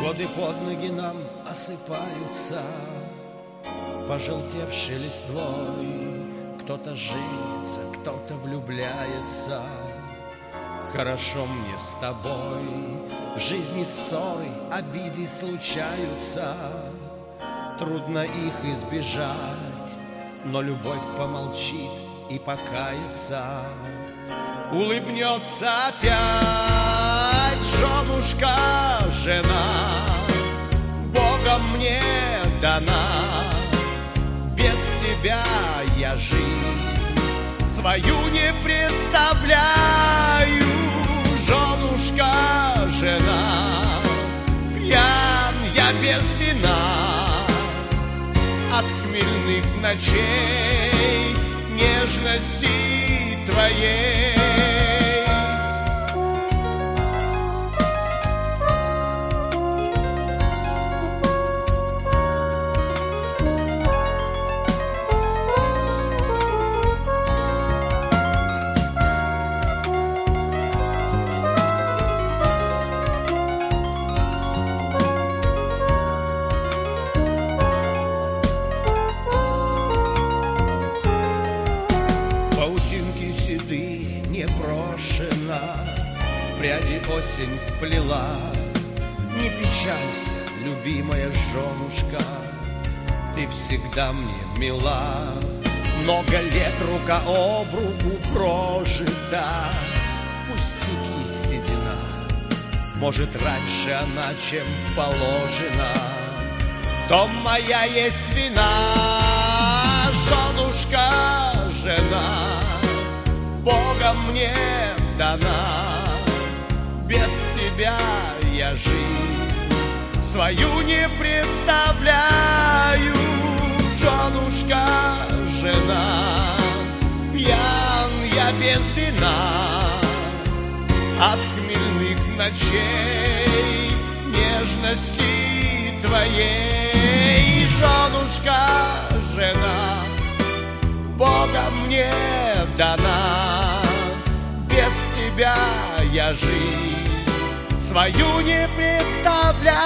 Годы под ноги нам осыпаются пожелтевшей листвой. Кто-то женится, кто-то влюбляется. Хорошо мне с тобой. В жизни ссоры, обиды случаются. Трудно их избежать, но любовь помолчит и покается. Улыбнется опять женушка, жена, Богом мне дана. Без тебя я жизнь свою не представляю. Женушка, жена, пьян я без вина от хмельных ночей, нежности твоей. Непрошена, пряди осень вплела. Не печалься, любимая женушка, ты всегда мне мила. Много лет рука об руку прожита. Пустяки седина, может, раньше она, чем положено. То моя есть вина, женушка, жена, Богом мне дана. Без тебя я жизнь свою не представляю. Женушка, жена, пьян я без вина от хмельных ночей, нежности твоей. Женушка, жена, Богом мне дана. Без тебя я жизнь свою не представляю.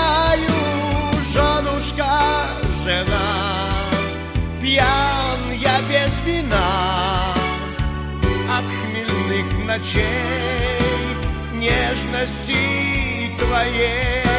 Женушка, жена, пьян я без вина от хмельных ночей, нежности твоей.